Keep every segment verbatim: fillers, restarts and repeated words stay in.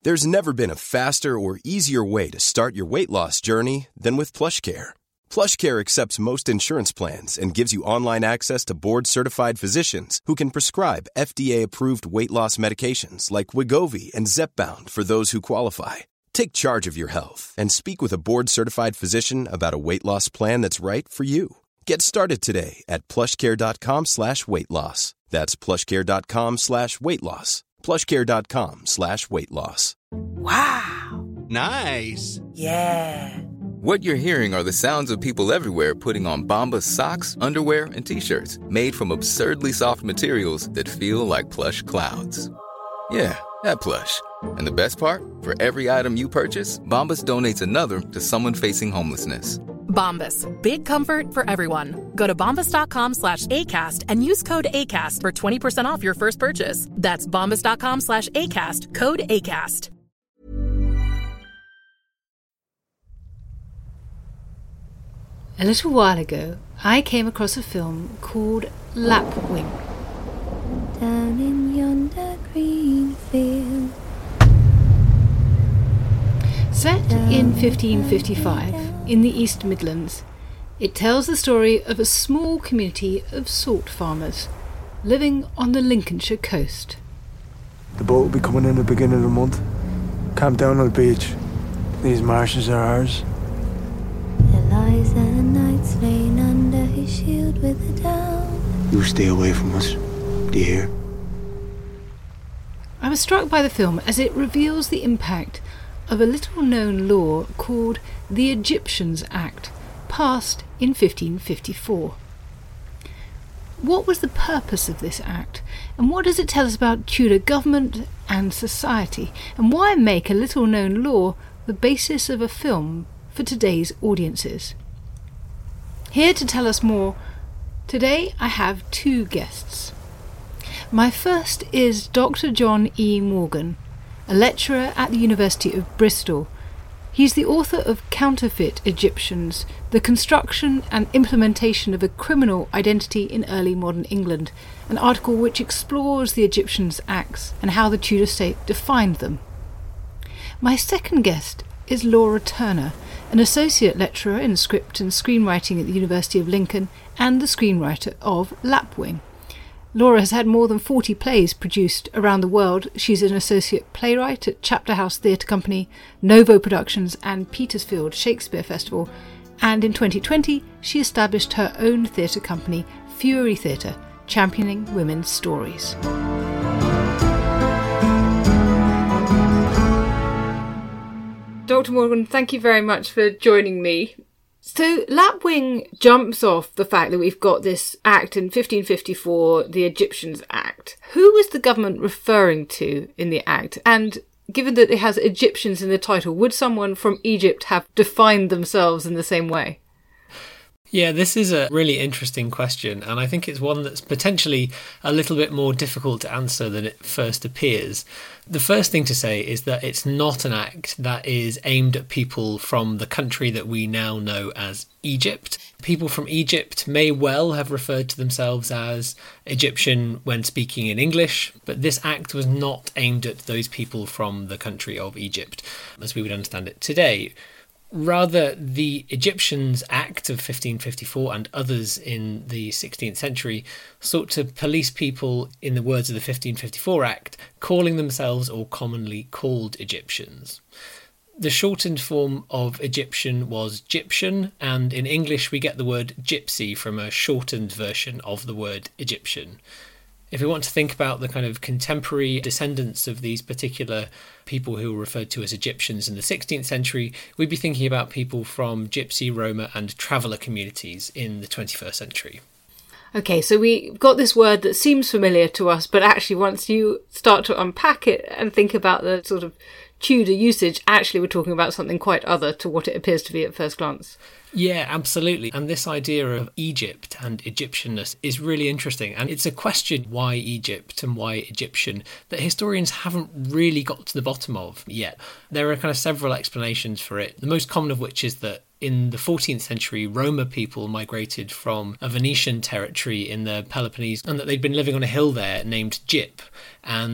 There's never been a faster or easier way to start your weight loss journey than with PlushCare. PlushCare accepts most insurance plans and gives you online access to board-certified physicians who can prescribe F D A-approved weight loss medications like Wegovy and Zepbound for those who qualify. Take charge of your health and speak with a board-certified physician about a weight loss plan that's right for you. Get started today at plushcare.com slash weight loss. That's plushcare.com slash weight loss. plushcare.com slash weight loss. Wow. Nice. Yeah. What you're hearing are the sounds of people everywhere putting on Bombas socks, underwear, and T-shirts made from absurdly soft materials that feel like plush clouds. Yeah, that plush. And the best part? For every item you purchase, Bombas donates another to someone facing homelessness. Bombas. Big comfort for everyone. Go to bombas.com slash ACAST and use code ACAST for twenty percent off your first purchase. That's bombas.com slash ACAST. Code ACAST. A little while ago, I came across a film called Lapwing. Down in yonder green field. Set in fifteen fifty-five, in the East Midlands, it tells the story of a small community of salt farmers living on the Lincolnshire coast. The boat will be coming in the beginning of the month. Camp down on the beach. These marshes are ours. Eliza Knight's laying under his shield with a down. You stay away from us, do you hear? I was struck by the film as it reveals the impact of a little-known law called the Egyptians Act, passed in fifteen fifty-four. What was the purpose of this act, and what does it tell us about Tudor government and society, and why make a little-known law the basis of a film for today's audiences? Here to tell us more, today I have two guests. My first is Doctor John E. Morgan, a lecturer at the University of Bristol. He's the author of Counterfeit Egyptians, the construction and implementation of a criminal identity in early modern England, an article which explores the Egyptians' acts and how the Tudor state defined them. My second guest is Laura Turner, an associate lecturer in script and screenwriting at the University of Lincoln and the screenwriter of Lapwing. Laura has had more than forty plays produced around the world. She's an associate playwright at Chapter House Theatre Company, Novo Productions and Petersfield Shakespeare Festival, and in twenty twenty she established her own theatre company, Fury Theatre, championing women's stories. Doctor Morgan, thank you very much for joining me. So Lapwing jumps off the fact that we've got this act in fifteen fifty-four, the Egyptians Act. Who was the government referring to in the act? And given that it has Egyptians in the title, would someone from Egypt have defined themselves in the same way? Yeah, this is a really interesting question, and I think it's one that's potentially a little bit more difficult to answer than it first appears. The first thing to say is that it's not an act that is aimed at people from the country that we now know as Egypt. People from Egypt may well have referred to themselves as Egyptian when speaking in English, but this act was not aimed at those people from the country of Egypt, as we would understand it today. Rather, the Egyptians Act of fifteen fifty-four and others in the sixteenth century sought to police people, in the words of the fifteen fifty-four Act, calling themselves or commonly called Egyptians. The shortened form of Egyptian was Gyptian, and in English we get the word gypsy from a shortened version of the word Egyptian. If we want to think about the kind of contemporary descendants of these particular people who were referred to as Egyptians in the sixteenth century, we'd be thinking about people from Gypsy, Roma and traveller communities in the twenty-first century. Okay, so we've got this word that seems familiar to us, but actually once you start to unpack it and think about the sort of Tudor usage, actually we're talking about something quite other to what it appears to be at first glance. Yeah, absolutely. And this idea of Egypt and Egyptianness is really interesting. And it's a question, why Egypt and why Egyptian, that historians haven't really got to the bottom of yet. There are kind of several explanations for it, the most common of which is that in the fourteenth century, Roma people migrated from a Venetian territory in the Peloponnese, and that they'd been living on a hill there named Gyp. And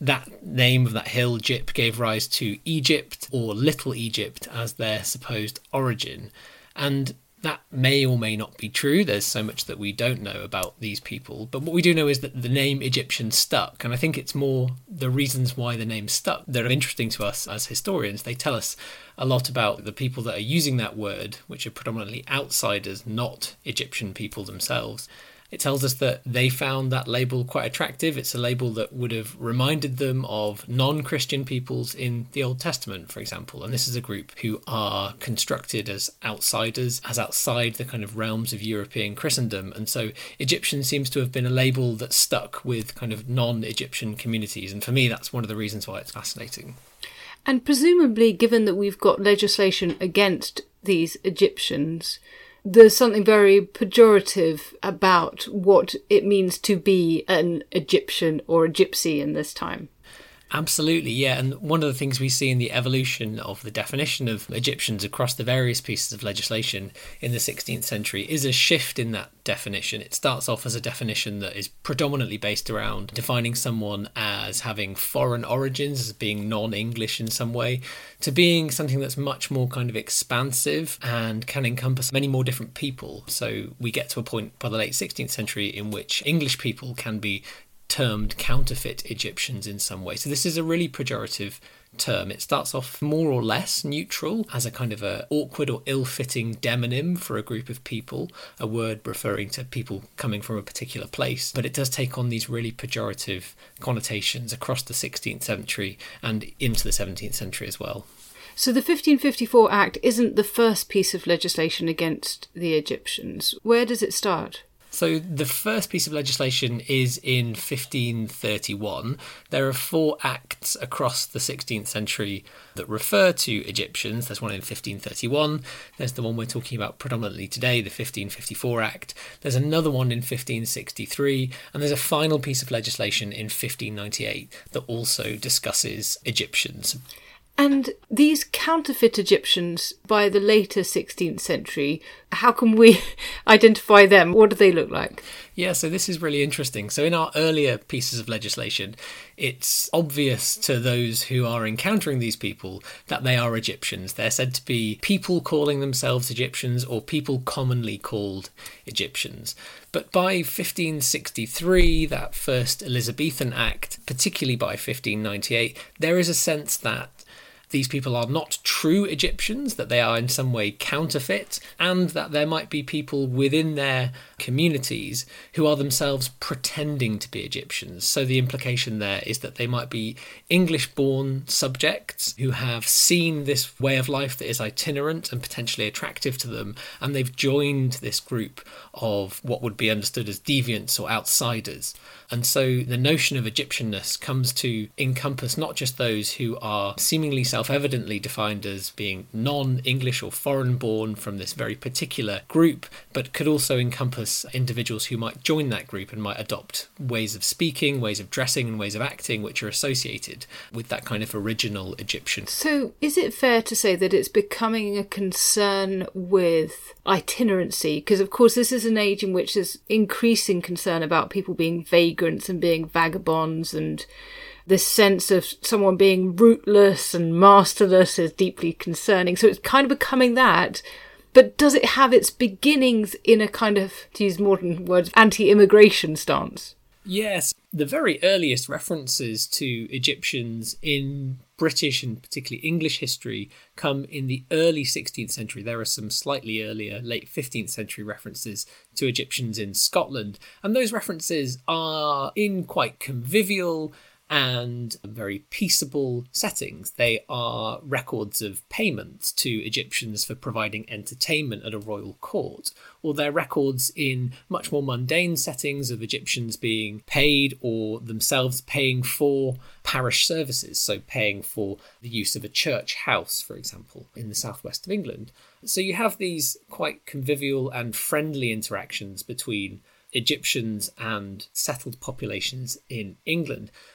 that name of that hill, Jip, gave rise to Egypt, or Little Egypt, as their supposed origin. And that may or may not be true. There's so much that we don't know about these people. But what we do know is that the name Egyptian stuck. And I think it's more the reasons why the name stuck that are interesting to us as historians. They tell us a lot about the people that are using that word, which are predominantly outsiders, not Egyptian people themselves. It tells us that they found that label quite attractive. It's a label that would have reminded them of non-Christian peoples in the Old Testament, for example. And this is a group who are constructed as outsiders, as outside the kind of realms of European Christendom. And so Egyptian seems to have been a label that stuck with kind of non-Egyptian communities. And for me, that's one of the reasons why it's fascinating. And presumably, given that we've got legislation against these Egyptians, there's something very pejorative about what it means to be an Egyptian or a gypsy in this time. Absolutely, yeah. And one of the things we see in the evolution of the definition of Egyptians across the various pieces of legislation in the sixteenth century is a shift in that definition. It starts off as a definition that is predominantly based around defining someone as having foreign origins, as being non-English in some way, to being something that's much more kind of expansive and can encompass many more different people. So we get to a point by the late sixteenth century in which English people can be termed counterfeit Egyptians in some way. So this is a really pejorative term. It starts off more or less neutral as a kind of a awkward or ill-fitting demonym for a group of people, a word referring to people coming from a particular place. But it does take on these really pejorative connotations across the sixteenth century and into the seventeenth century as well. So the fifteen fifty-four Act isn't the first piece of legislation against the Egyptians. Where does it start? So the first piece of legislation is in fifteen thirty-one. There are four acts across the sixteenth century that refer to Egyptians. There's one in fifteen thirty-one. There's the one we're talking about predominantly today, the fifteen fifty-four Act. There's another one in fifteen sixty-three. And there's a final piece of legislation in fifteen ninety-eight that also discusses Egyptians. And these counterfeit Egyptians by the later sixteenth century, how can we identify them? What do they look like? Yeah, so this is really interesting. So in our earlier pieces of legislation, it's obvious to those who are encountering these people that they are Egyptians. They're said to be people calling themselves Egyptians or people commonly called Egyptians. But by fifteen sixty-three, that first Elizabethan Act, particularly by fifteen ninety-eight, there is a sense that these people are not true Egyptians, that they are in some way counterfeit, and that there might be people within their communities who are themselves pretending to be Egyptians. So the implication there is that they might be English-born subjects who have seen this way of life that is itinerant and potentially attractive to them, and they've joined this group of what would be understood as deviants or outsiders. And so the notion of Egyptianness comes to encompass not just those who are seemingly self-evidently defined as being non-English or foreign-born from this very particular group, but could also encompass individuals who might join that group and might adopt ways of speaking, ways of dressing and ways of acting which are associated with that kind of original Egyptian. So is it fair to say that it's becoming a concern with itinerancy? Because of course this is an age in which there's increasing concern about people being vagrants and being vagabonds, and this sense of someone being rootless and masterless is deeply concerning. So it's kind of becoming that. But does it have its beginnings in a kind of, to use modern words, anti-immigration stance? Yes, the very earliest references to Egyptians in British and particularly English history come in the early sixteenth century. There are some slightly earlier, late fifteenth century references to Egyptians in Scotland. And those references are in quite convivial and very peaceable settings. They are records of payments to Egyptians for providing entertainment at a royal court, or they're records in much more mundane settings of Egyptians being paid or themselves paying for parish services, so paying for the use of a church house, for example, in the southwest of England. So you have these quite convivial and friendly interactions between Egyptians and settled populations in England. But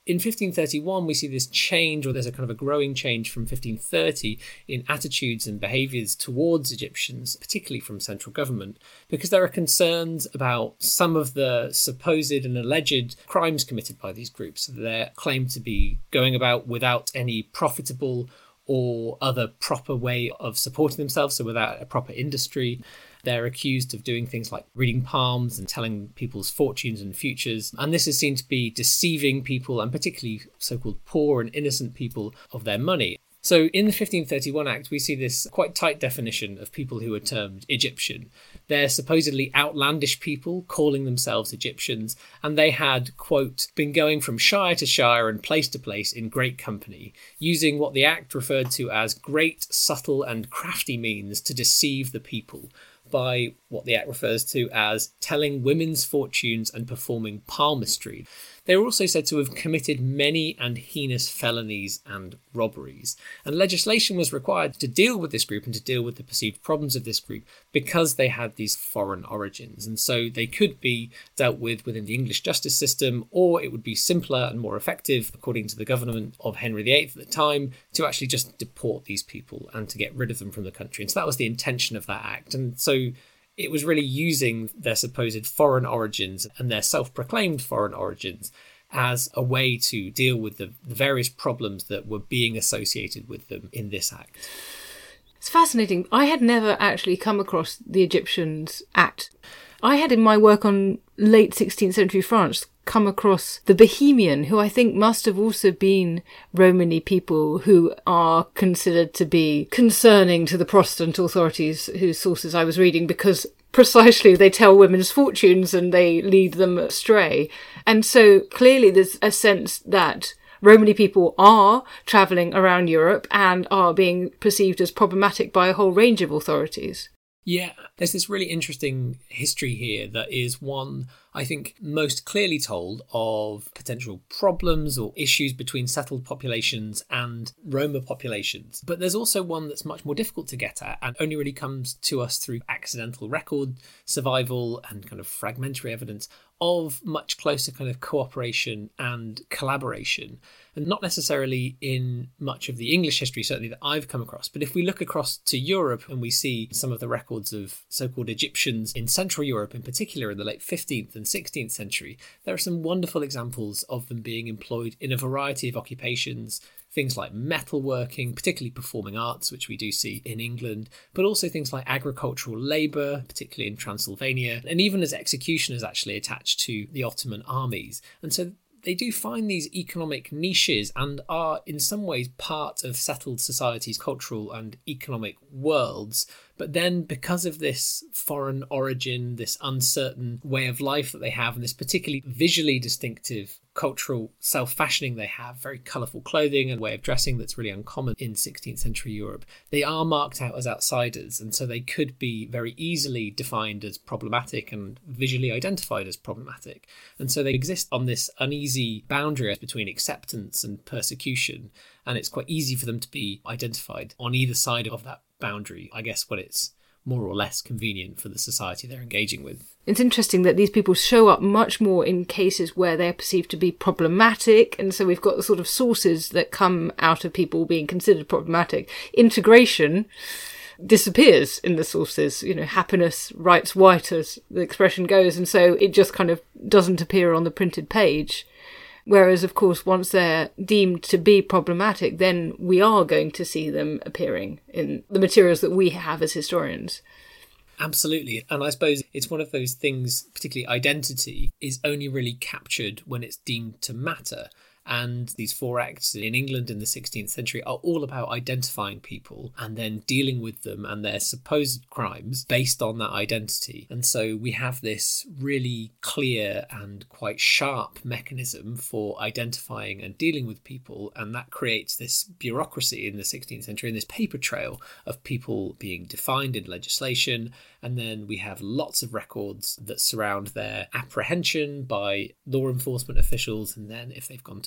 In fifteen thirty-one, we see this change, or there's a kind of a growing change from fifteen thirty in attitudes and behaviours towards Egyptians, particularly from central government, because there are concerns about some of the supposed and alleged crimes committed by these groups. They're claimed to be going about without any profitable or other proper way of supporting themselves, so without a proper industry. They're accused of doing things like reading palms and telling people's fortunes and futures. And this is seen to be deceiving people, and particularly so-called poor and innocent people, of their money. So in the fifteen thirty-one Act, we see this quite tight definition of people who are termed Egyptian. They're supposedly outlandish people calling themselves Egyptians, and they had, quote, been going from shire to shire and place to place in great company, using what the Act referred to as great, subtle and crafty means to deceive the people, by what the Act refers to as telling women's fortunes and performing palmistry. They were also said to have committed many and heinous felonies and robberies. And legislation was required to deal with this group and to deal with the perceived problems of this group because they had these foreign origins. And so they could be dealt with within the English justice system, or it would be simpler and more effective, according to the government of Henry the Eighth at the time, to actually just deport these people and to get rid of them from the country. And so that was the intention of that act. And so it was really using their supposed foreign origins and their self-proclaimed foreign origins as a way to deal with the, the various problems that were being associated with them in this act. It's fascinating. I had never actually come across the Egyptians Act. I had in my work on late sixteenth century France come across the Bohemian, who I think must have also been Romany people who are considered to be concerning to the Protestant authorities whose sources I was reading, because precisely they tell women's fortunes and they lead them astray. And so clearly there's a sense that Romany people are travelling around Europe and are being perceived as problematic by a whole range of authorities. Yeah, there's this really interesting history here that is one, I think, most clearly told of potential problems or issues between settled populations and Roma populations. But there's also one that's much more difficult to get at and only really comes to us through accidental record survival and kind of fragmentary evidence of much closer kind of cooperation and collaboration, and not necessarily in much of the English history, certainly that I've come across. But if we look across to Europe and we see some of the records of so-called Egyptians in Central Europe, in particular in the late fifteenth and sixteenth century, there are some wonderful examples of them being employed in a variety of occupations, things like metalworking, particularly performing arts, which we do see in England, but also things like agricultural labour, particularly in Transylvania, and even as executioners actually attached to the Ottoman armies. And so they do find these economic niches and are in some ways part of settled societies' cultural and economic worlds. But then because of this foreign origin, this uncertain way of life that they have, and this particularly visually distinctive cultural self-fashioning they have, very colourful clothing and way of dressing that's really uncommon in sixteenth century Europe, they are marked out as outsiders, and so they could be very easily defined as problematic and visually identified as problematic. And so they exist on this uneasy boundary between acceptance and persecution, and it's quite easy for them to be identified on either side of that boundary, I guess, when it's more or less convenient for the society they're engaging with. It's interesting that these people show up much more in cases where they're perceived to be problematic, and so we've got the sort of sources that come out of people being considered problematic. Integration disappears in the sources, you know, happiness writes white, as the expression goes, and so it just kind of doesn't appear on the printed page. Whereas, of course, once they're deemed to be problematic, then we are going to see them appearing in the materials that we have as historians. Absolutely. And I suppose it's one of those things, particularly identity, is only really captured when it's deemed to matter. And these four acts in England in the sixteenth century are all about identifying people and then dealing with them and their supposed crimes based on that identity. And so we have this really clear and quite sharp mechanism for identifying and dealing with people. And that creates this bureaucracy in the sixteenth century and this paper trail of people being defined in legislation. And then we have lots of records that surround their apprehension by law enforcement officials. And then if they've gone to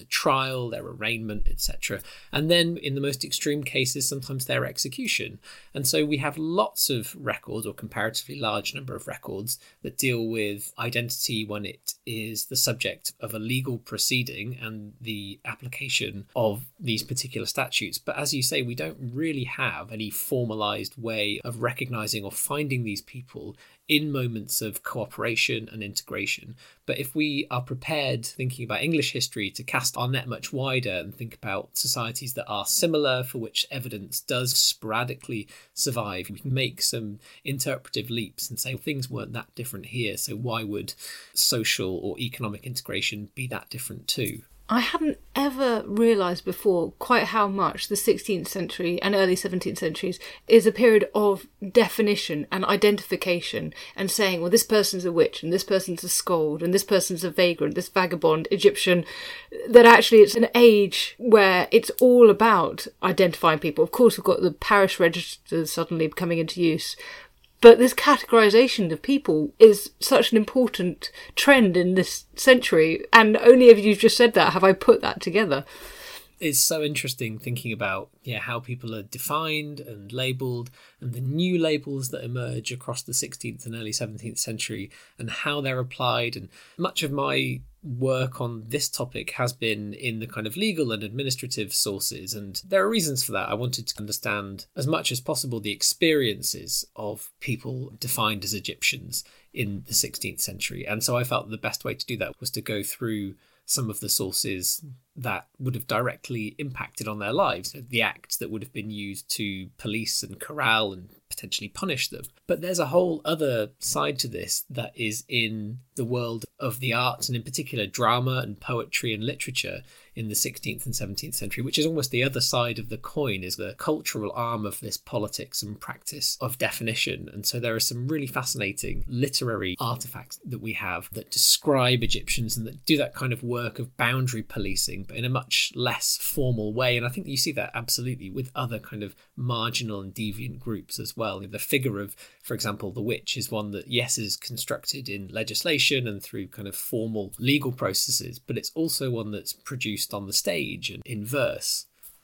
trial, their arraignment, et cetera. And then in the most extreme cases, sometimes their execution. And so we have lots of records, or comparatively large number of records, that deal with identity when it is the subject of a legal proceeding and the application of these particular statutes. But as you say, we don't really have any formalised way of recognising or finding these people in moments of cooperation and integration. But if we are prepared, thinking about English history, to cast our net much wider and think about societies that are similar, for which evidence does sporadically survive, we can make some interpretive leaps and say things weren't that different here, so why would social or economic integration be that different too? I hadn't ever realised before quite how much the sixteenth century and early seventeenth centuries is a period of definition and identification and saying, well, this person's a witch and this person's a scold and this person's a vagrant, this vagabond Egyptian, that actually it's an age where it's all about identifying people. Of course, we've got the parish registers suddenly coming into use, but this categorisation of people is such an important trend in this century, and only if you've just said that have I put that together. It's so interesting thinking about yeah how people are defined and labelled, and the new labels that emerge across the sixteenth and early seventeenth century and how they're applied. And much of my work on this topic has been in the kind of legal and administrative sources, and there are reasons for that. I wanted to understand as much as possible the experiences of people defined as Egyptians in the sixteenth century, and so I felt the best way to do that was to go through some of the sources that would have directly impacted on their lives, the acts that would have been used to police and corral and potentially punish them. But there's a whole other side to this that is in the world of the arts, and in particular drama and poetry and literature in the sixteenth and seventeenth century, which is almost the other side of the coin, is the cultural arm of this politics and practice of definition. And so there are some really fascinating literary artifacts that we have that describe Egyptians and that do that kind of work of boundary policing, but in a much less formal way. And I think you see that absolutely with other kind of marginal and deviant groups as well. The figure of, for example, the witch is one that, yes, is constructed in legislation and through kind of formal legal processes, but it's also one that's produced on the stage and in verse.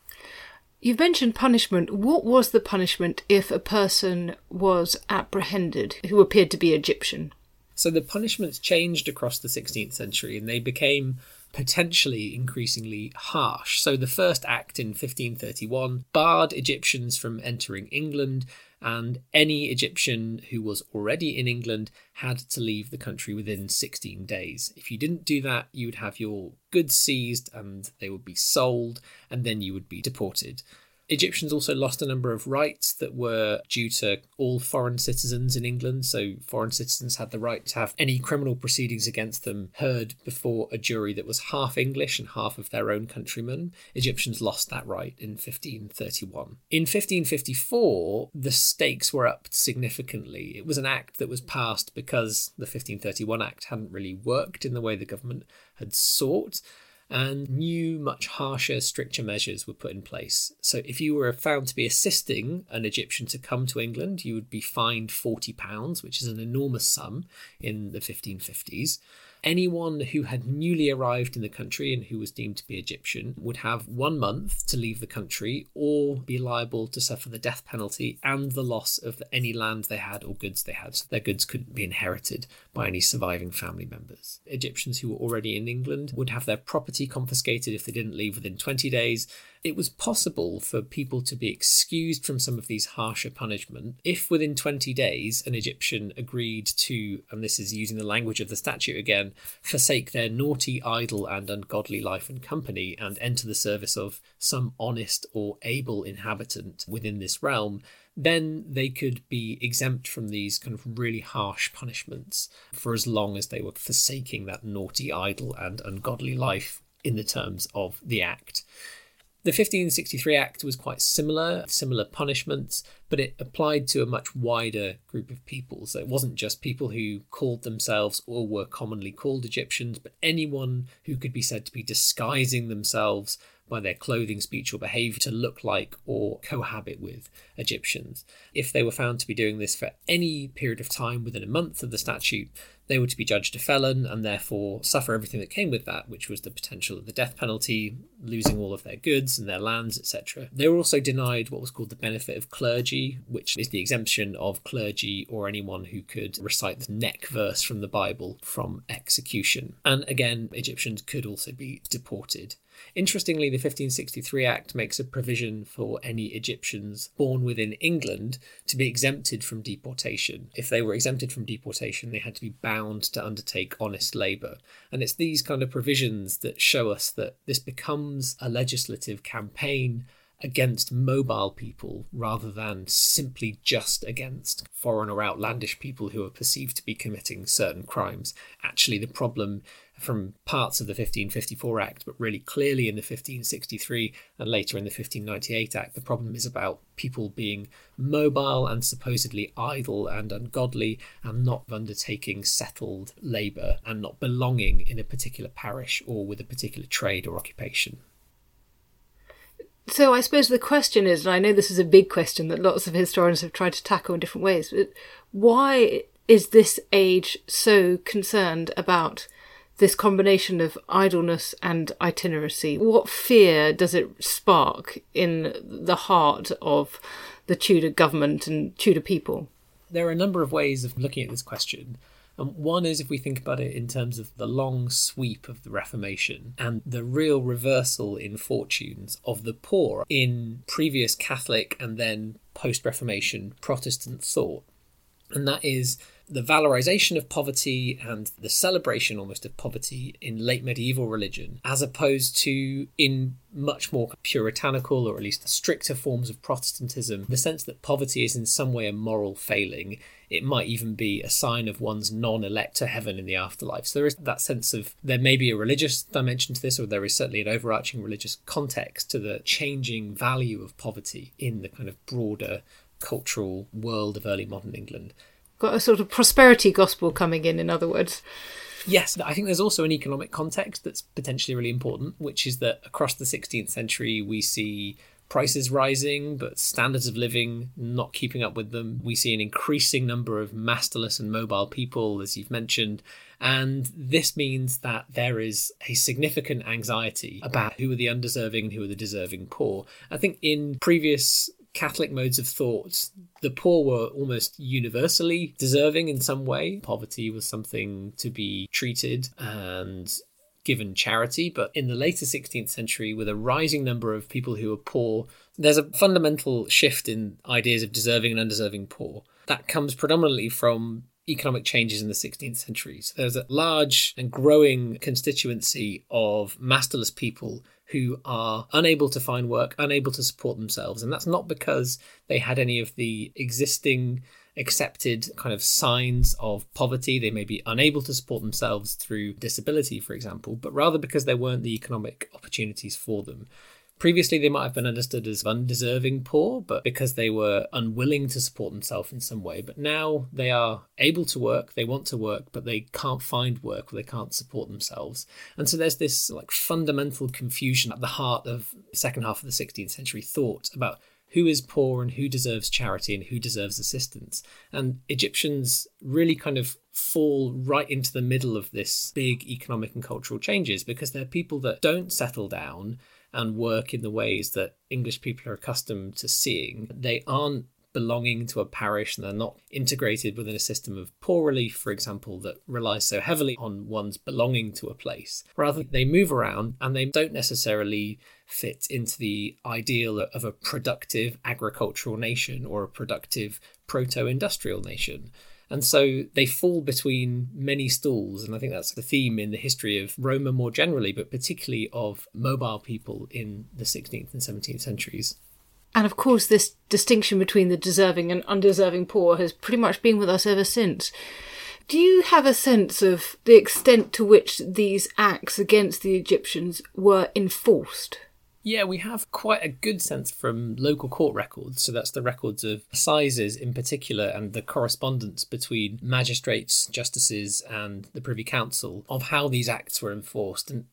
You've mentioned punishment. What was the punishment if a person was apprehended who appeared to be Egyptian? So the punishments changed across the sixteenth century, and they became potentially increasingly harsh. So the first act in fifteen thirty-one barred Egyptians from entering England, and any Egyptian who was already in England had to leave the country within sixteen days. If you didn't do that, you would have your goods seized and they would be sold, and then you would be deported. Egyptians also lost a number of rights that were due to all foreign citizens in England. So foreign citizens had the right to have any criminal proceedings against them heard before a jury that was half English and half of their own countrymen. Egyptians lost that right in fifteen thirty-one. In fifteen fifty-four, the stakes were upped significantly. It was an act that was passed because the fifteen thirty-one Act hadn't really worked in the way the government had sought, and new, much harsher, stricter measures were put in place. So if you were found to be assisting an Egyptian to come to England, you would be fined forty pounds, which is an enormous sum in the fifteen fifties. Anyone who had newly arrived in the country and who was deemed to be Egyptian would have one month to leave the country or be liable to suffer the death penalty and the loss of any land they had or goods they had. So their goods couldn't be inherited by any surviving family members. Egyptians who were already in England would have their property confiscated if they didn't leave within twenty days. It was possible for people to be excused from some of these harsher punishment if within twenty days an Egyptian agreed to, and this is using the language of the statute again, forsake their naughty, idle and ungodly life and company and enter the service of some honest or able inhabitant within this realm. Then they could be exempt from these kind of really harsh punishments for as long as they were forsaking that naughty, idle and ungodly life in the terms of the Act. The fifteen sixty-three Act was quite similar, similar punishments, but it applied to a much wider group of people. So it wasn't just people who called themselves or were commonly called Egyptians, but anyone who could be said to be disguising themselves by their clothing, speech or behaviour to look like or cohabit with Egyptians. If they were found to be doing this for any period of time within a month of the statute, They were to be judged a felon and therefore suffer everything that came with that, which was the potential of the death penalty, losing all of their goods and their lands, et cetera. They were also denied what was called the benefit of clergy, which is the exemption of clergy or anyone who could recite the neck verse from the Bible from execution. And again, Egyptians could also be deported. Interestingly, the fifteen sixty-three Act makes a provision for any Egyptians born within England to be exempted from deportation. If they were exempted from deportation, they had to be bound to undertake honest labour. And it's these kind of provisions that show us that this becomes a legislative campaign against mobile people rather than simply just against foreign or outlandish people who are perceived to be committing certain crimes. Actually, the problem from parts of the fifteen fifty-four Act, but really clearly in the fifteen sixty-three and later in the fifteen ninety-eight Act, the problem is about people being mobile and supposedly idle and ungodly and not undertaking settled labour and not belonging in a particular parish or with a particular trade or occupation. So I suppose the question is, and I know this is a big question that lots of historians have tried to tackle in different ways, but why is this age so concerned about this combination of idleness and itineracy? What fear does it spark in the heart of the Tudor government and Tudor people? There are a number of ways of looking at this question. Um, one is if we think about it in terms of the long sweep of the Reformation and the real reversal in fortunes of the poor in previous Catholic and then post-Reformation Protestant thought. And that is the valorization of poverty and the celebration almost of poverty in late medieval religion, as opposed to in much more puritanical or at least stricter forms of Protestantism, the sense that poverty is in some way a moral failing. It might even be a sign of one's non-elect to heaven in the afterlife. So there is that sense of there may be a religious dimension to this, or there is certainly an overarching religious context to the changing value of poverty in the kind of broader cultural world of early modern England. Got a sort of prosperity gospel coming in, in other words. Yes, I think there's also an economic context that's potentially really important, which is that across the sixteenth century we see prices rising, but standards of living not keeping up with them. We see an increasing number of masterless and mobile people, as you've mentioned, and this means that there is a significant anxiety about who are the undeserving and who are the deserving poor. I think in previous Catholic modes of thought, the poor were almost universally deserving in some way. Poverty was something to be treated and given charity. But in the later sixteenth century, with a rising number of people who are poor, there's a fundamental shift in ideas of deserving and undeserving poor. That comes predominantly from economic changes in the sixteenth century. So there's a large and growing constituency of masterless people who are unable to find work, unable to support themselves. And that's not because they had any of the existing accepted kind of signs of poverty. They may be unable to support themselves through disability, for example, but rather because there weren't the economic opportunities for them. Previously, they might have been understood as undeserving poor, but because they were unwilling to support themselves in some way. But now they are able to work, they want to work, but they can't find work or they can't support themselves. And so there's this like fundamental confusion at the heart of the second half of the sixteenth century thought about who is poor and who deserves charity and who deserves assistance. And Egyptians really kind of fall right into the middle of this big economic and cultural changes because they're people that don't settle down and work in the ways that English people are accustomed to seeing. They aren't belonging to a parish and they're not integrated within a system of poor relief, for example, that relies so heavily on one's belonging to a place. Rather, they move around and they don't necessarily fit into the ideal of a productive agricultural nation or a productive proto-industrial nation. And so they fall between many stools. And I think that's the theme in the history of Roma more generally, but particularly of mobile people in the sixteenth and seventeenth centuries. And of course, this distinction between the deserving and undeserving poor has pretty much been with us ever since. Do you have a sense of the extent to which these acts against the Egyptians were enforced? Yeah, we have quite a good sense from local court records. So that's the records of assizes in particular and the correspondence between magistrates, justices and the Privy Council of how these acts were enforced. And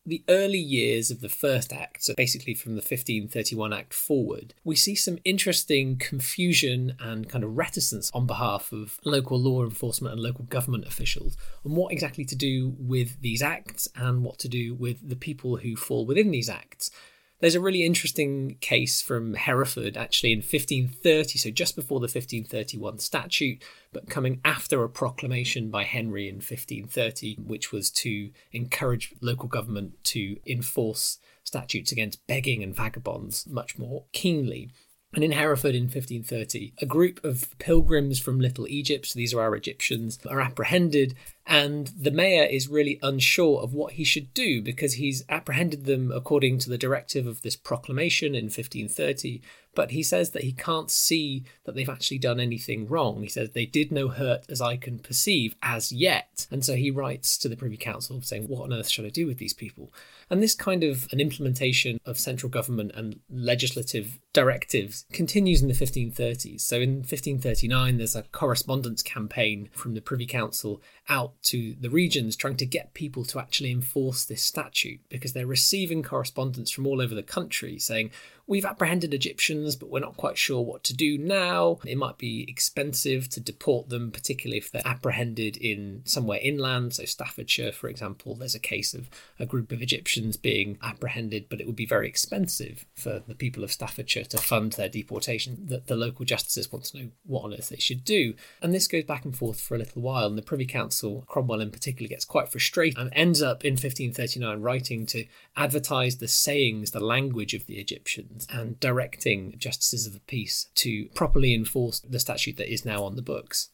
the early years of the First Act, so basically from the fifteen thirty-one Act forward, we see some interesting confusion and kind of reticence on behalf of local law enforcement and local government officials on what exactly to do with these acts and what to do with the people who fall within these acts. There's a really interesting case from Hereford, actually, in fifteen thirty, so just before the fifteen thirty-one statute, but coming after a proclamation by Henry in fifteen thirty, which was to encourage local government to enforce statutes against begging and vagabonds much more keenly. And in Hereford in fifteen thirty, a group of pilgrims from Little Egypt, so these are our Egyptians, are apprehended, and the mayor is really unsure of what he should do because he's apprehended them according to the directive of this proclamation in fifteen thirty, but he says that he can't see that they've actually done anything wrong. He says they did no hurt as I can perceive as yet. And so he writes to the Privy Council saying, what on earth should I do with these people? And this kind of an implementation of central government and legislative directives continues in the fifteen thirties. So in fifteen thirty-nine, there's a correspondence campaign from the Privy Council out to the regions trying to get people to actually enforce this statute because they're receiving correspondence from all over the country saying, we've apprehended Egyptians, but we're not quite sure what to do now. It might be expensive to deport them, particularly if they're apprehended in somewhere inland. So Staffordshire, for example, there's a case of a group of Egyptians being apprehended, but it would be very expensive for the people of Staffordshire to fund their deportation. That the local justices want to know what on earth they should do. And this goes back and forth for a little while. And the Privy Council, Cromwell in particular, gets quite frustrated and ends up in fifteen thirty-nine writing to advertise the sayings, the language of the Egyptians, and directing justices of the peace to properly enforce the statute that is now on the books.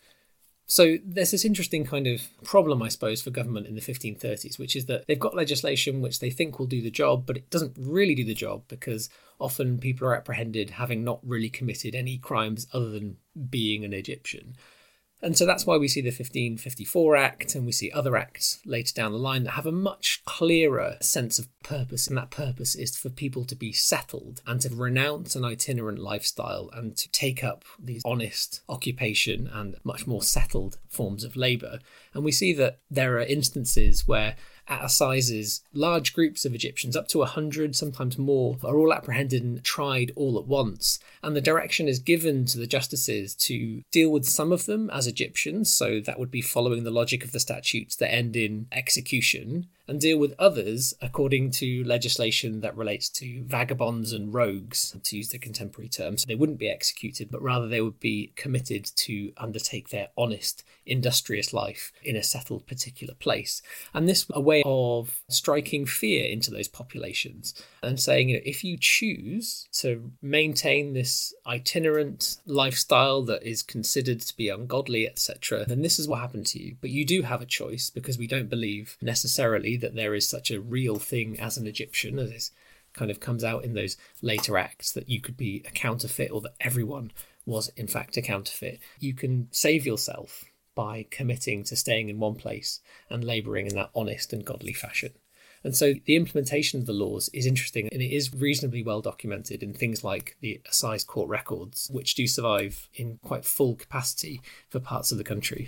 So there's this interesting kind of problem, I suppose, for government in the fifteen thirties, which is that they've got legislation which they think will do the job, but it doesn't really do the job because often people are apprehended having not really committed any crimes other than being an Egyptian. And so that's why we see the fifteen fifty-four Act and we see other acts later down the line that have a much clearer sense of purpose. And that purpose is for people to be settled and to renounce an itinerant lifestyle and to take up these honest occupation and much more settled forms of labour. And we see that there are instances where at assizes, large groups of Egyptians, up to one hundred, sometimes more, are all apprehended and tried all at once. And the direction is given to the justices to deal with some of them as Egyptians, so that would be following the logic of the statutes that end in execution, and deal with others according to legislation that relates to vagabonds and rogues, to use the contemporary term. So they wouldn't be executed, but rather they would be committed to undertake their honest, industrious life in a settled particular place. And this a way of striking fear into those populations and saying, you know, if you choose to maintain this itinerant lifestyle that is considered to be ungodly, et cetera, then this is what happened to you. But you do have a choice because we don't believe necessarily that there is such a real thing as an Egyptian, as this kind of comes out in those later acts, that you could be a counterfeit or that everyone was in fact a counterfeit. You can save yourself by committing to staying in one place and labouring in that honest and godly fashion. And so the implementation of the laws is interesting, and it is reasonably well documented in things like the assize court records, which do survive in quite full capacity for parts of the country.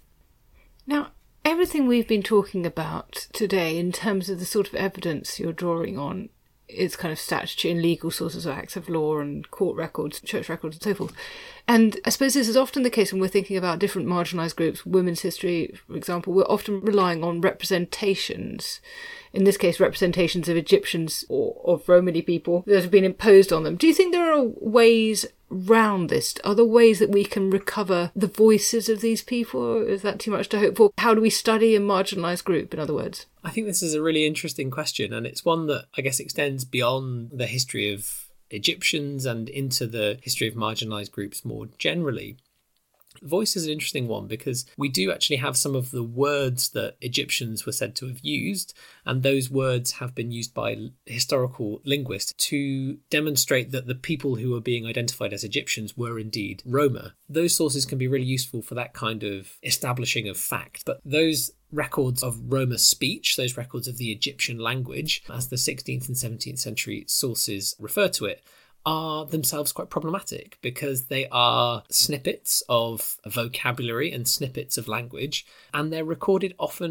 Now, everything we've been talking about today in terms of the sort of evidence you're drawing on is kind of statutory and legal sources of acts of law and court records, church records and so forth. And I suppose this is often the case when we're thinking about different marginalised groups, women's history, for example, we're often relying on representations, in this case representations of Egyptians or of Romany people that have been imposed on them. Do you think there are ways round this? Are there ways that we can recover the voices of these people? Or is that too much to hope for? How do we study a marginalised group, in other words? I think this is a really interesting question, and it's one that I guess extends beyond the history of Egyptians and into the history of marginalised groups more generally. Voice is an interesting one because we do actually have some of the words that Egyptians were said to have used, and those words have been used by historical linguists to demonstrate that the people who were being identified as Egyptians were indeed Roma. Those sources can be really useful for that kind of establishing of fact, but those records of Roma speech, those records of the Egyptian language, as the sixteenth and seventeenth century sources refer to it, are themselves quite problematic because they are snippets of vocabulary and snippets of language, and they're recorded often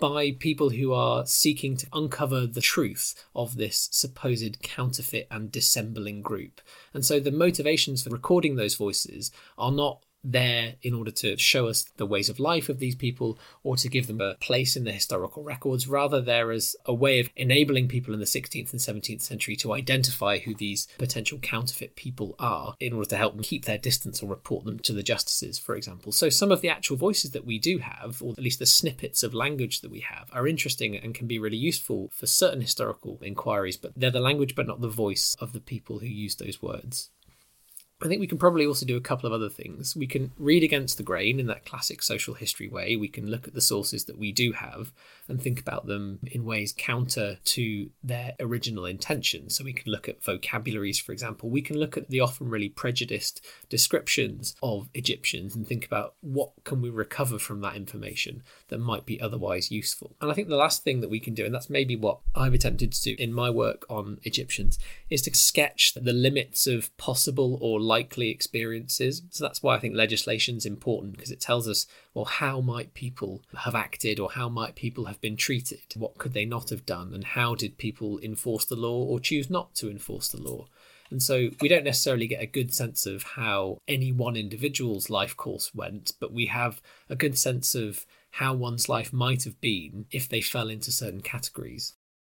by people who are seeking to uncover the truth of this supposed counterfeit and dissembling group. And so the motivations for recording those voices are not there in order to show us the ways of life of these people or to give them a place in the historical records. Rather, they're as a way of enabling people in the sixteenth and seventeenth century to identify who these potential counterfeit people are in order to help them keep their distance or report them to the justices, for example. So some of the actual voices that we do have, or at least the snippets of language that we have, are interesting and can be really useful for certain historical inquiries, but they're the language but not the voice of the people who use those words. I think we can probably also do a couple of other things. We can read against the grain in that classic social history way. We can look at the sources that we do have and think about them in ways counter to their original intention. So we can look at vocabularies, for example. We can look at the often really prejudiced descriptions of Egyptians and think about what can we recover from that information that might be otherwise useful. And I think the last thing that we can do, and that's maybe what I've attempted to do in my work on Egyptians, is to sketch the limits of possible or likely experiences. So that's why I think legislation is important, because it tells us, well, how might people have acted, or how might people have been treated? What could they not have done? And how did people enforce the law or choose not to enforce the law? And so we don't necessarily get a good sense of how any one individual's life course went, but we have a good sense of how one's life might have been if they fell into certain categories.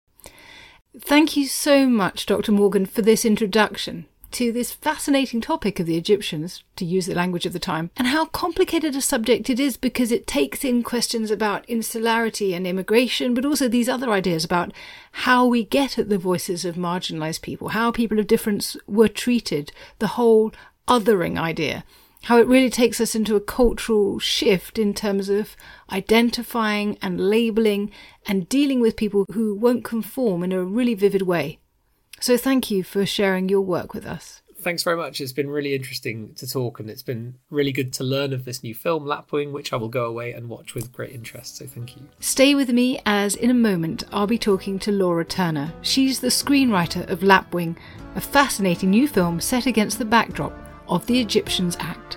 Thank you so much, Doctor Morgan, for this introduction to this fascinating topic of the Egyptians, to use the language of the time, and how complicated a subject it is, because it takes in questions about insularity and immigration, but also these other ideas about how we get at the voices of marginalised people, how people of difference were treated, the whole othering idea, how it really takes us into a cultural shift in terms of identifying and labelling and dealing with people who won't conform in a really vivid way. So thank you for sharing your work with us. Thanks very much. It's been really interesting to talk, and it's been really good to learn of this new film, Lapwing, which I will go away and watch with great interest. So thank you. Stay with me, as in a moment I'll be talking to Laura Turner. She's the screenwriter of Lapwing, a fascinating new film set against the backdrop of the Egyptians Act.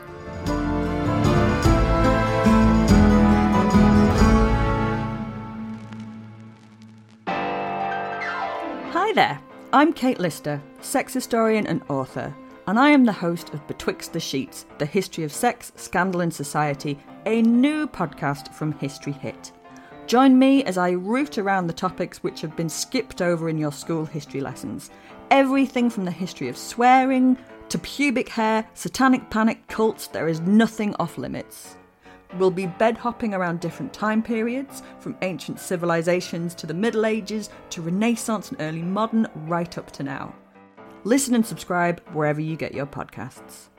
Hi there. I'm Kate Lister, sex historian and author, and I am the host of Betwixt the Sheets, the history of sex, scandal and society, a new podcast from History Hit. Join me as I root around the topics which have been skipped over in your school history lessons. Everything from the history of swearing to pubic hair, satanic panic, cults, there is nothing off limits. We'll be bed-hopping around different time periods, from ancient civilizations to the Middle Ages, to Renaissance and early modern, right up to now. Listen and subscribe wherever you get your podcasts.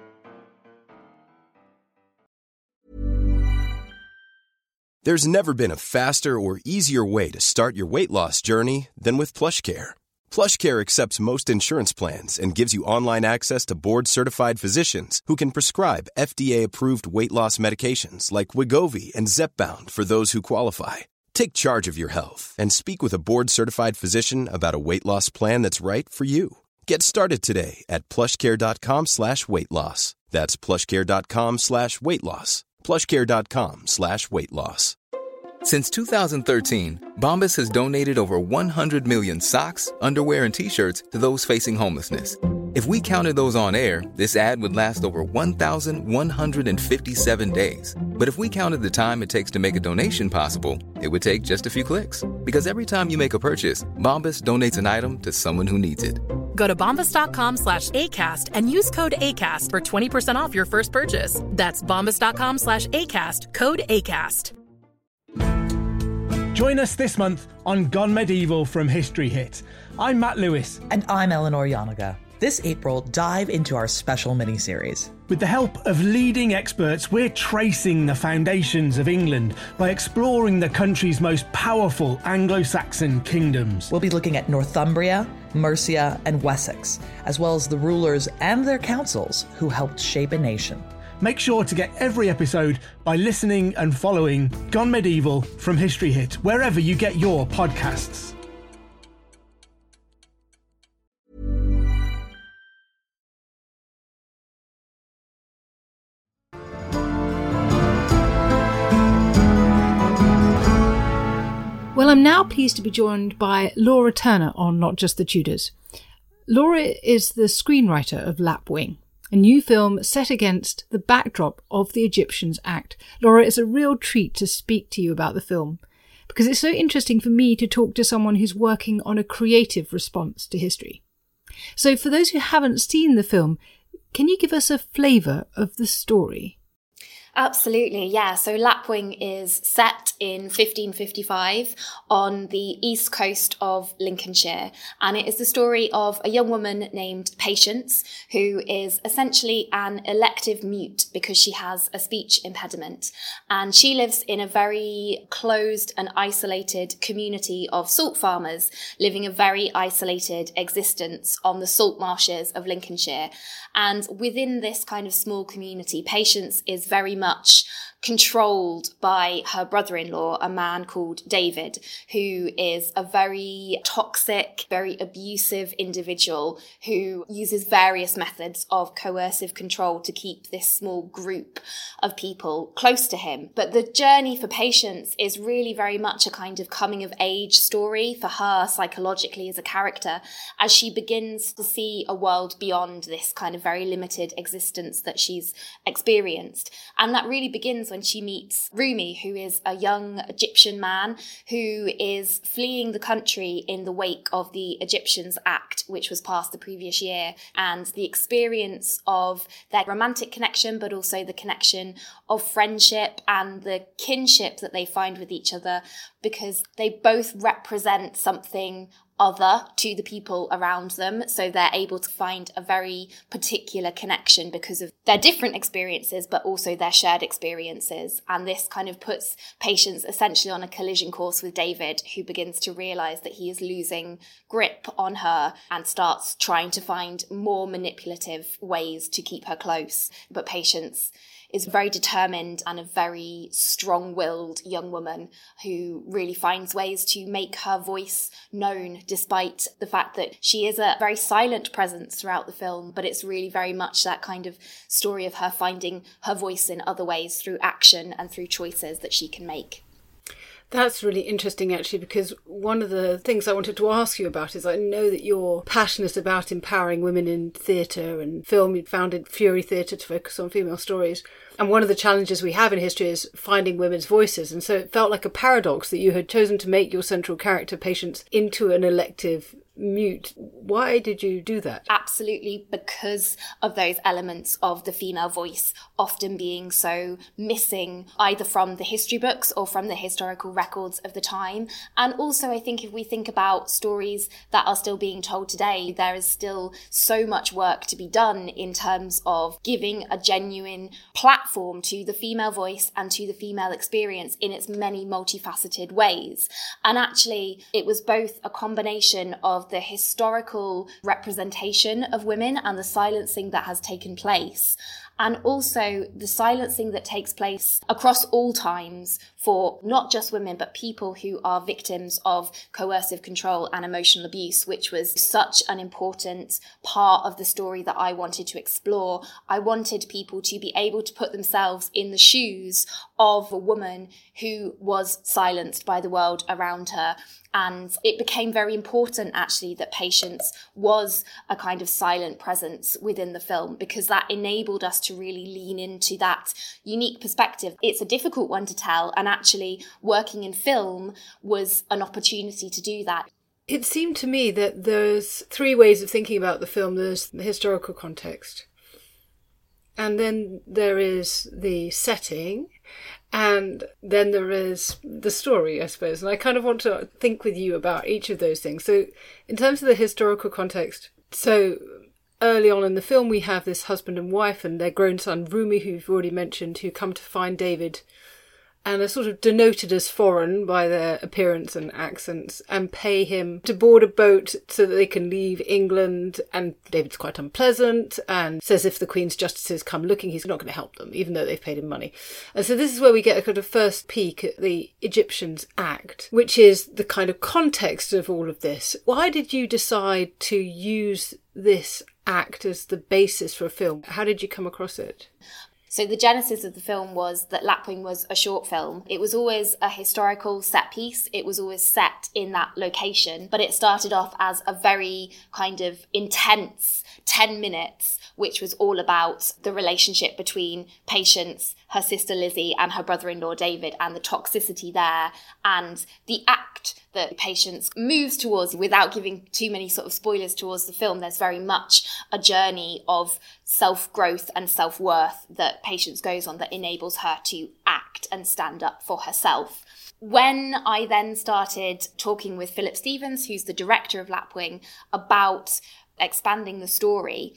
There's never been a faster or easier way to start your weight loss journey than with PlushCare. PlushCare accepts most insurance plans and gives you online access to board-certified physicians who can prescribe F D A-approved weight loss medications like Wegovy and Zepbound for those who qualify. Take charge of your health and speak with a board-certified physician about a weight loss plan that's right for you. Get started today at plushcare.com slash weight loss. That's plushcare.com slash weight loss. plushcare.com slash weight loss. Since two thousand thirteen, Bombas has donated over one hundred million socks, underwear, and T-shirts to those facing homelessness. If we counted those on air, this ad would last over one thousand one hundred fifty-seven days. But if we counted the time it takes to make a donation possible, it would take just a few clicks. Because every time you make a purchase, Bombas donates an item to someone who needs it. Go to bombas.com slash ACAST and use code ACAST for twenty percent off your first purchase. That's bombas.com slash ACAST, code ACAST. Join us this month on Gone Medieval from History Hit. I'm Matt Lewis. And I'm Eleanor Yanaga. This April, dive into our special mini-series. With the help of leading experts, we're tracing the foundations of England by exploring the country's most powerful Anglo-Saxon kingdoms. We'll be looking at Northumbria, Mercia, and Wessex, as well as the rulers and their councils who helped shape a nation. Make sure to get every episode by listening and following Gone Medieval from History Hit, wherever you get your podcasts. Well, I'm now pleased to be joined by Laura Turner on Not Just the Tudors. Laura is the screenwriter of Lapwing, a new film set against the backdrop of the Egyptians Act. Laura, it's a real treat to speak to you about the film, because it's so interesting for me to talk to someone who's working on a creative response to history. So for those who haven't seen the film, can you give us a flavour of the story? Absolutely, yeah. So Lapwing is set in fifteen fifty-five on the east coast of Lincolnshire, and it is the story of a young woman named Patience, who is essentially an elective mute because she has a speech impediment, and she lives in a very closed and isolated community of salt farmers living a very isolated existence on the salt marshes of Lincolnshire. And within this kind of small community, Patience is very much much controlled by her brother-in-law, a man called David, who is a very toxic, very abusive individual who uses various methods of coercive control to keep this small group of people close to him. But the journey for Patience is really very much a kind of coming-of-age story for her psychologically as a character, as she begins to see a world beyond this kind of very limited existence that she's experienced. And that really begins when she meets Rumi, who is a young Egyptian man who is fleeing the country in the wake of the Egyptians Act, which was passed the previous year, and the experience of their romantic connection, but also the connection of friendship and the kinship that they find with each other, because they both represent something other to the people around them. So they're able to find a very particular connection because of their different experiences, but also their shared experiences. And this kind of puts Patience essentially on a collision course with David, who begins to realise that he is losing grip on her and starts trying to find more manipulative ways to keep her close. But Patience is very determined and a very strong-willed young woman who really finds ways to make her voice known, despite the fact that she is a very silent presence throughout the film. But it's really very much that kind of story of her finding her voice in other ways through action and through choices that she can make. That's really interesting, actually, because one of the things I wanted to ask you about is I know that you're passionate about empowering women in theatre and film. You founded Fury Theatre to focus on female stories. And one of the challenges we have in history is finding women's voices. And so it felt like a paradox that you had chosen to make your central character, Patience, into an elective mute. Why did you do that? Absolutely, because of those elements of the female voice often being so missing, either from the history books or from the historical records of the time. And also, I think if we think about stories that are still being told today, there is still so much work to be done in terms of giving a genuine platform to the female voice and to the female experience in its many multifaceted ways. And actually, it was both a combination of the historical representation of women and the silencing that has taken place, and also the silencing that takes place across all times for not just women, but people who are victims of coercive control and emotional abuse, which was such an important part of the story that I wanted to explore. I wanted people to be able to put themselves in the shoes of a woman who was silenced by the world around her. And it became very important, actually, that Patience was a kind of silent presence within the film, because that enabled us to really lean into that unique perspective. It's a difficult one to tell, and actually working in film was an opportunity to do that. It seemed to me that there's three ways of thinking about the film. There's the historical context, and then there is the setting, and then there is the story, I suppose. And I kind of want to think with you about each of those things. So in terms of the historical context, so early on in the film, we have this husband and wife and their grown son, Rumi, who you've already mentioned, who come to find David and are sort of denoted as foreign by their appearance and accents, and pay him to board a boat so that they can leave England. And David's quite unpleasant and says if the Queen's justices come looking, he's not going to help them, even though they've paid him money. And so this is where we get a kind of first peek at the Egyptians Act, which is the kind of context of all of this. Why did you decide to use this act as the basis for a film? How did you come across it? So the genesis of the film was that Lapwing was a short film. It was always a historical set piece. It was always set in that location, but it started off as a very kind of intense ten minutes, which was all about the relationship between Patience, her sister Lizzie, and her brother-in-law David, and the toxicity there, and the act that Patience moves towards. Without giving too many sort of spoilers towards the film, there's very much a journey of self-growth and self-worth that Patience goes on that enables her to act and stand up for herself. When I then started talking with Philip Stevens, who's the director of Lapwing, about expanding the story,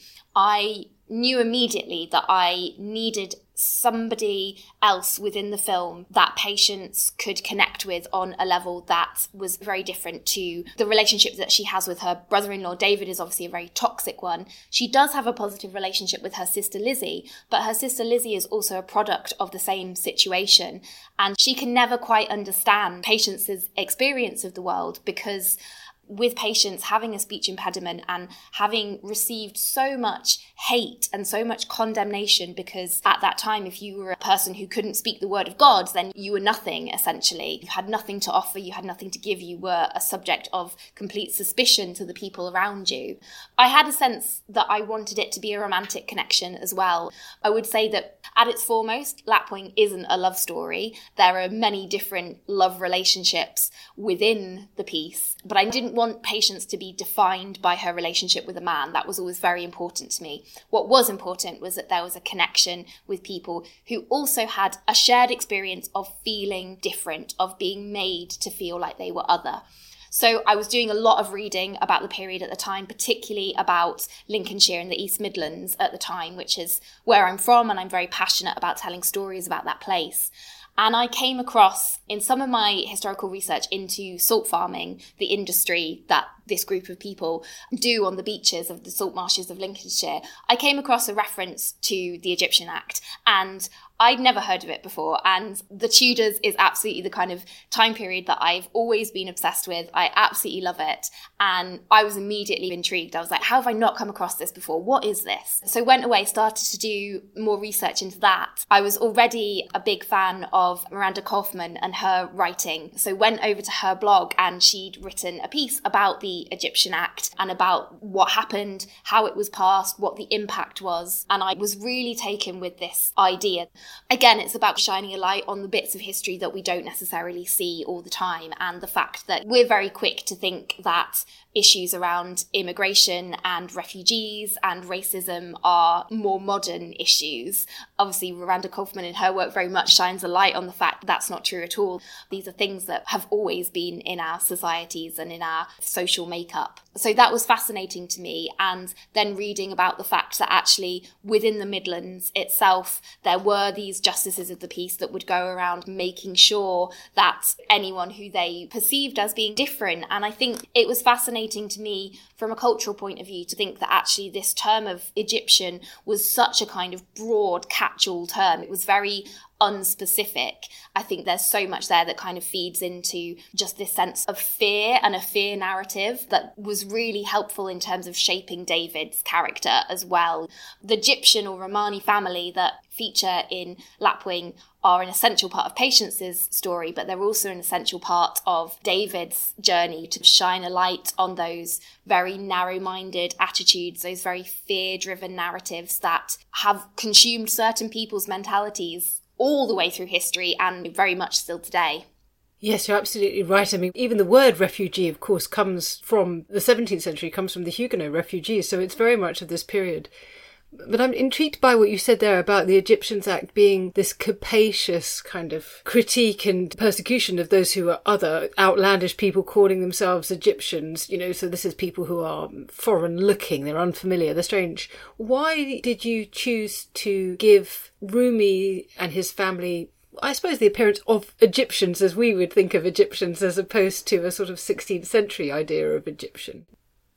I knew immediately that I needed somebody else within the film that Patience could connect with on a level that was very different to the relationship that she has with her brother-in-law. David is obviously a very toxic one. She does have a positive relationship with her sister Lizzie, but her sister Lizzie is also a product of the same situation, and she can never quite understand Patience's experience of the world, because with Patience having a speech impediment and having received so much hate and so much condemnation, because at that time, if you were a person who couldn't speak the word of God, then you were nothing, essentially. You had nothing to offer, you had nothing to give, you were a subject of complete suspicion to the people around you. I had a sense that I wanted it to be a romantic connection as well. I would say that at its foremost, Lapwing isn't a love story. There are many different love relationships within the piece, but I didn't want want Patience to be defined by her relationship with a man. That was always very important to me. What was important was that there was a connection with people who also had a shared experience of feeling different, of being made to feel like they were other. So I was doing a lot of reading about the period at the time, particularly about Lincolnshire and the East Midlands at the time, which is where I'm from, and I'm very passionate about telling stories about that place. And I came across, in some of my historical research into salt farming, the industry that this group of people do on the beaches of the salt marshes of Lincolnshire, I came across a reference to the Egyptian Act, and I'd never heard of it before. And the Tudors is absolutely the kind of time period that I've always been obsessed with. I absolutely love it. And I was immediately intrigued. I was like, how have I not come across this before? What is this? So went away, started to do more research into that. I was already a big fan of Miranda Kaufman and her writing. So went over to her blog, and she'd written a piece about the Egyptian Act and about what happened, how it was passed, what the impact was. And I was really taken with this idea. Again, it's about shining a light on the bits of history that we don't necessarily see all the time, and the fact that we're very quick to think that issues around immigration and refugees and racism are more modern issues. Obviously, Miranda Kaufman in her work very much shines a light on the fact that that's not true at all. These are things that have always been in our societies and in our social makeup. So that was fascinating to me. And then reading about the fact that actually within the Midlands itself, there were these justices of the peace that would go around making sure that anyone who they perceived as being different. And I think it was fascinating to me from a cultural point of view to think that actually this term of Egyptian was such a kind of broad catch-all term. It was very unspecific. I think there's so much there that kind of feeds into just this sense of fear and a fear narrative that was really helpful in terms of shaping David's character as well. The Egyptian or Romani family that feature in Lapwing are an essential part of Patience's story, but they're also an essential part of David's journey to shine a light on those very narrow-minded attitudes, those very fear-driven narratives that have consumed certain people's mentalities all the way through history and very much still today. Yes, you're absolutely right. I mean, even the word refugee, of course, comes from the seventeenth century, comes from the Huguenot refugees, so it's very much of this period. But I'm intrigued by what you said there about the Egyptians Act being this capacious kind of critique and persecution of those who are other, outlandish people calling themselves Egyptians, you know, so this is people who are foreign looking, they're unfamiliar, they're strange. Why did you choose to give Rumi and his family, I suppose, the appearance of Egyptians as we would think of Egyptians, as opposed to a sort of sixteenth century idea of Egyptian?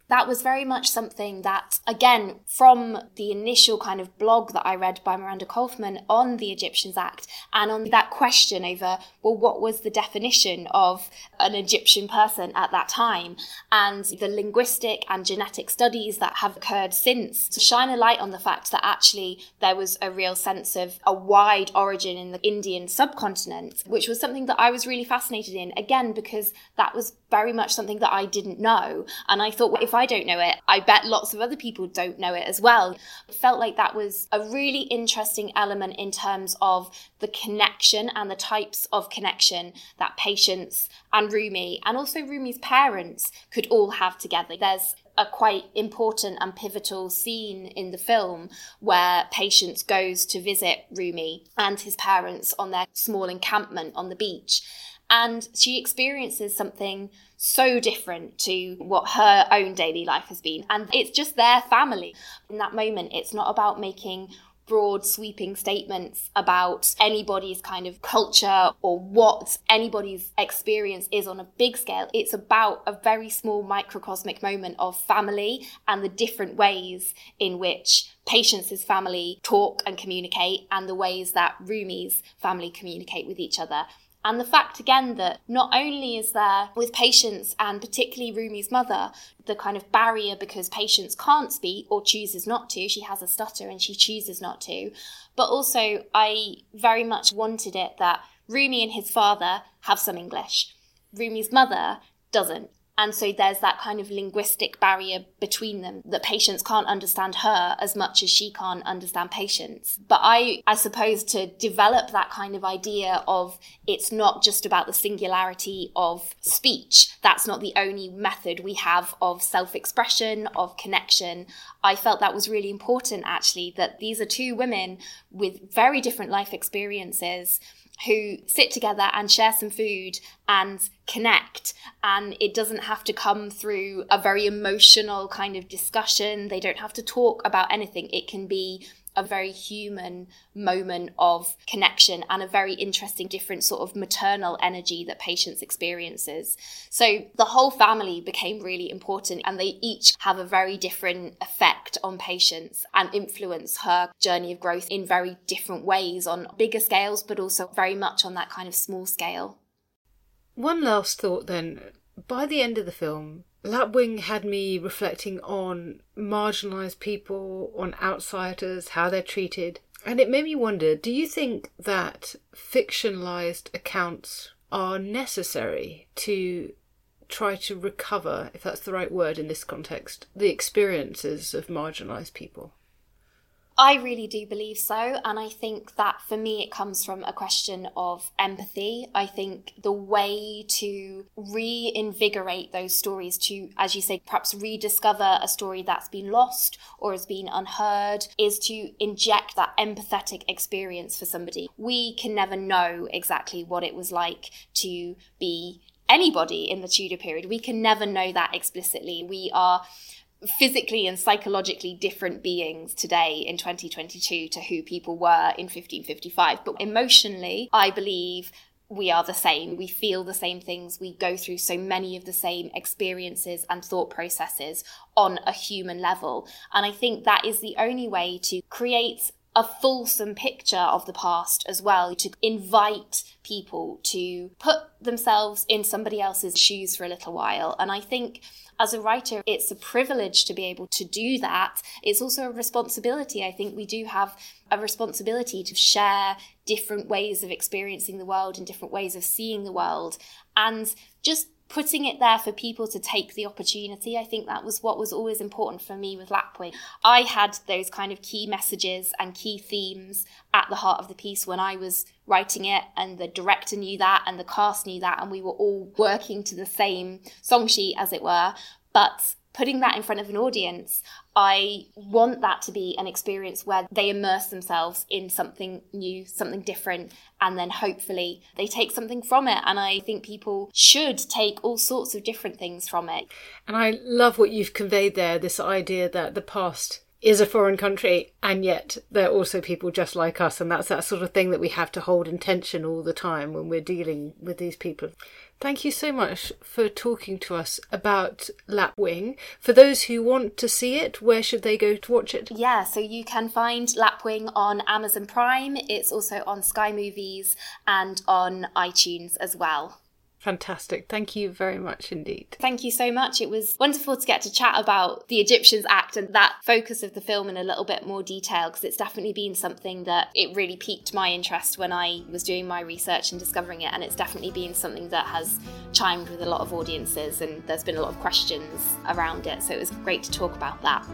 That was very much something that, again, from the initial kind of blog that I read by Miranda Kaufman on the Egyptians Act and on that question over, well, what was the definition of an Egyptian person at that time? And the linguistic and genetic studies that have occurred since to shine a light on the fact that actually there was a real sense of a wide origin in the Indian subcontinent, which was something that I was really fascinated in, again, because that was very much something that I didn't know. And I thought, well, if I don't know it, I bet lots of other people don't know it as well. It felt like that was a really interesting element in terms of the connection and the types of connection that Patience and Rumi, and also Rumi's parents, could all have together. There's a quite important and pivotal scene in the film where Patience goes to visit Rumi and his parents on their small encampment on the beach. And she experiences something so different to what her own daily life has been. And it's just their family. In that moment, it's not about making broad sweeping statements about anybody's kind of culture or what anybody's experience is on a big scale. It's about a very small microcosmic moment of family and the different ways in which Patience's family talk and communicate and the ways that Rumi's family communicate with each other. And the fact, again, that not only is there, with Patience and particularly Rumi's mother, the kind of barrier because Patience can't speak or chooses not to, she has a stutter and she chooses not to, but also I very much wanted it that Rumi and his father have some English. Rumi's mother doesn't. And so there's that kind of linguistic barrier between them, that Patience can't understand her as much as she can't understand Patience. But I, I suppose to develop that kind of idea of it's not just about the singularity of speech, that's not the only method we have of self-expression, of connection. I felt that was really important, actually, that these are two women with very different life experiences who sit together and share some food and connect, and it doesn't have to come through a very emotional kind of discussion. They don't have to talk about anything. It can be a very human moment of connection and a very interesting different sort of maternal energy that Patience experiences. So the whole family became really important, and they each have a very different effect on Patience and influence her journey of growth in very different ways on bigger scales, but also very much on that kind of small scale. One last thought then. By the end of the film, Lapwing had me reflecting on marginalised people, on outsiders, how they're treated. And it made me wonder, do you think that fictionalised accounts are necessary to try to recover, if that's the right word in this context, the experiences of marginalised people? I really do believe so, and I think that for me it comes from a question of empathy. I think the way to reinvigorate those stories, to, as you say, perhaps rediscover a story that's been lost or has been unheard, is to inject that empathetic experience for somebody. We can never know exactly what it was like to be anybody in the Tudor period. We can never know that explicitly. We are physically and psychologically different beings today in twenty twenty-two to who people were in fifteen fifty-five. But emotionally, I believe we are the same. We feel the same things. We go through so many of the same experiences and thought processes on a human level. And I think that is the only way to create a fulsome picture of the past as well, to invite people to put themselves in somebody else's shoes for a little while. And I think as a writer, it's a privilege to be able to do that. It's also a responsibility. I think we do have a responsibility to share different ways of experiencing the world and different ways of seeing the world. And just putting it there for people to take the opportunity, I think that was what was always important for me with Lapwing. I had those kind of key messages and key themes at the heart of the piece when I was writing it, and the director knew that and the cast knew that, and we were all working to the same song sheet, as it were. But putting that in front of an audience, I want that to be an experience where they immerse themselves in something new, something different, and then hopefully they take something from it. And I think people should take all sorts of different things from it. And I love what you've conveyed there, this idea that the past is a foreign country, and yet they're also people just like us, and that's that sort of thing that we have to hold in tension all the time when we're dealing with these people. Thank you so much for talking to us about Lapwing. For those who want to see it, where should they go to watch it? Yeah, so you can find Lapwing on Amazon Prime. It's also on Sky Movies and on iTunes as well. Fantastic. Thank you very much indeed. Thank you so much. It was wonderful to get to chat about the Egyptians Act and that focus of the film in a little bit more detail, because it's definitely been something that it really piqued my interest when I was doing my research and discovering it. And it's definitely been something that has chimed with a lot of audiences, and there's been a lot of questions around it. So it was great to talk about that.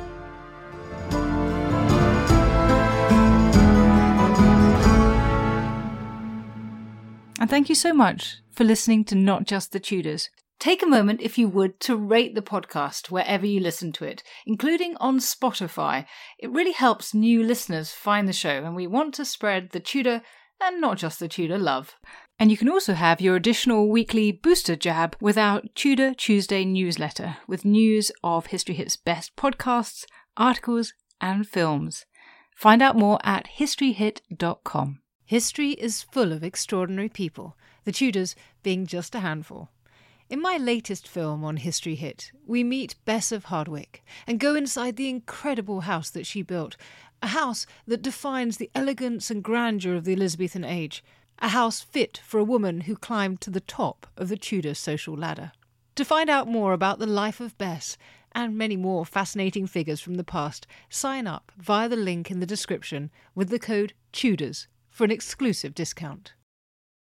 And thank you so much for listening to Not Just the Tudors. Take a moment, if you would, to rate the podcast wherever you listen to it, including on Spotify. It really helps new listeners find the show, and we want to spread the Tudor and not just the Tudor love. And you can also have your additional weekly booster jab with our Tudor Tuesday newsletter, with news of History Hit's best podcasts, articles, and films. Find out more at history hit dot com. History is full of extraordinary people, the Tudors being just a handful. In my latest film on History Hit, we meet Bess of Hardwick and go inside the incredible house that she built, a house that defines the elegance and grandeur of the Elizabethan age, a house fit for a woman who climbed to the top of the Tudor social ladder. To find out more about the life of Bess and many more fascinating figures from the past, sign up via the link in the description with the code TUDORS for an exclusive discount.